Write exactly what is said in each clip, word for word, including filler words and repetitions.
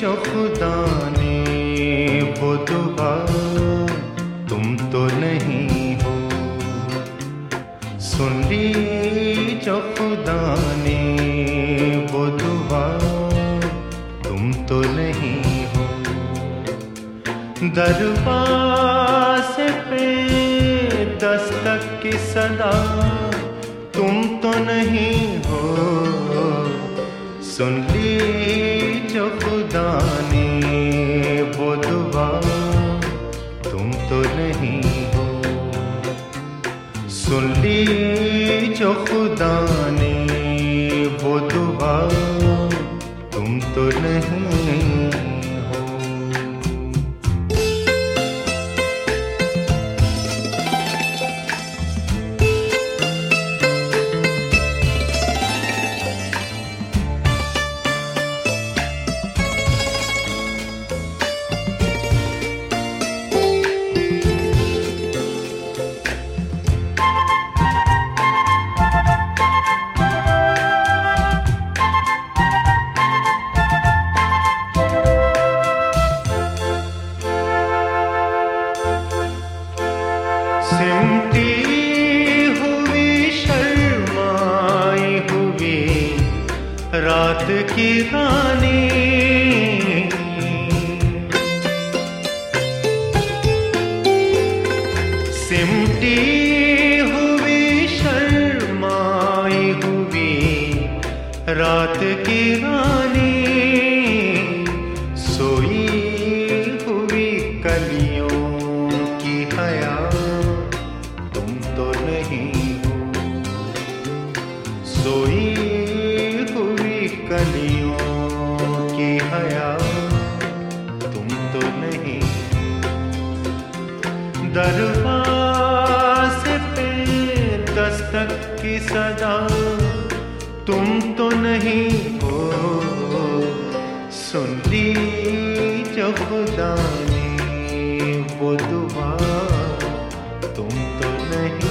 जो खुदा ने वो दुआ तुम तो नहीं हो। सुन ली जो खुदा ने वो दुआ तुम तो नहीं हो। दरवाज़े पे दस्तक की सदा तुम तो नहीं हो। सुन ली जो खुदा ने वो दुआ तुम तो नहीं हो। सुन ली जो खुदा ने वो दुआ तुम तो नहीं हो। सिमटी हुई शर्माई हुई रात की रानी, सिमटी हुई शर्माई हुई रात की रानी, सोई हुई कलियों की हया सोई हुई कलियों की हया तुम तो नहीं। दरवाज़े पे दस्तक की सदा तुम तो नहीं हो। सुन ली जो खुदा ने वो दुआ तुम तो नहीं।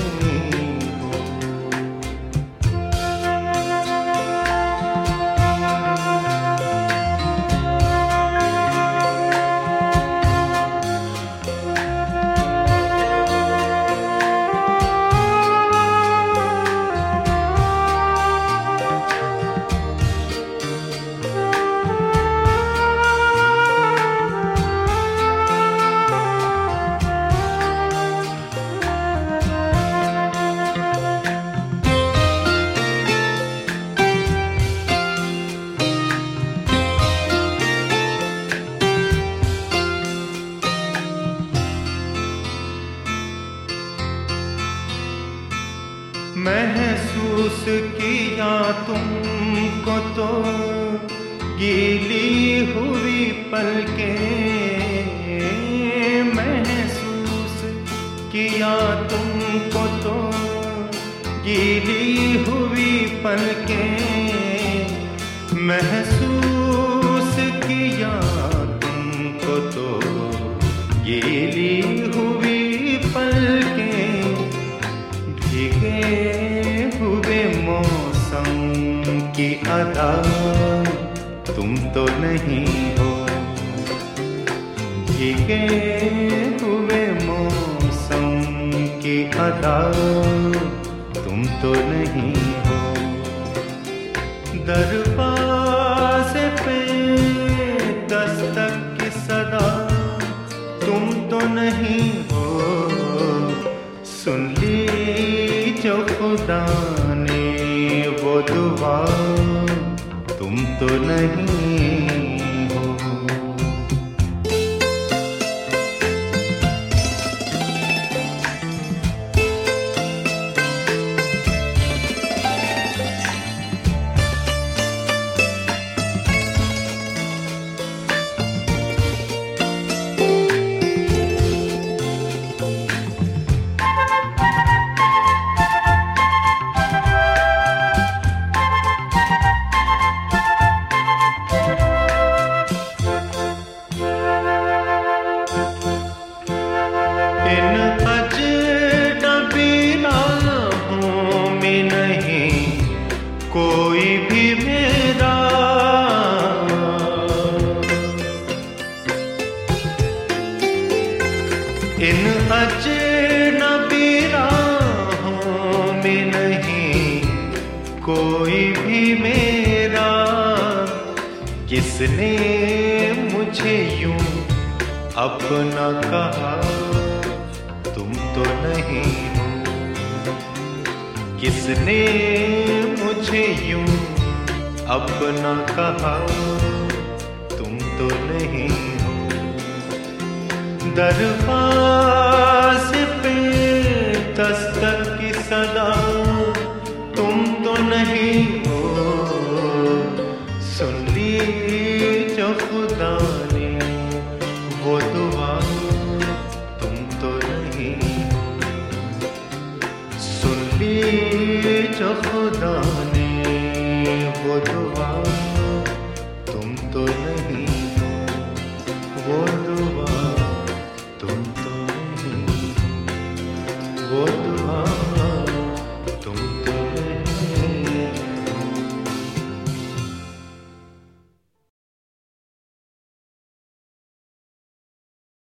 महसूस किया तुमको तो गीली हुई पलकें, महसूस किया तुमको तो गीली हुई पलकें, महसूस किया तुमको तो गीली हुई पलकें, भीगे हुए मौसम की अदा तुम तो नहीं हो। भीगे हुए मौसम की अदा तुम तो नहीं हो। दरवाज़े पे दस्तक की सदा तुम तो नहीं हो। सुन ली जो खुदा ने वो दुआ तुम तो नहीं हो। इन अजनबी राहों में नहीं कोई भी मेरा, किसने मुझे यूं अपना कहा तुम तो नहीं हो। किसने मुझे यूं अपना कहा तुम तो नहीं हो। दरवाज़े पे दस्तक की सदा तुम तो नहीं हो। सुन ली जो खुदा ने वो दुआ तुम तो नहीं हो। सुन ली जो खुदा ने वो दुआ तुम तो नहीं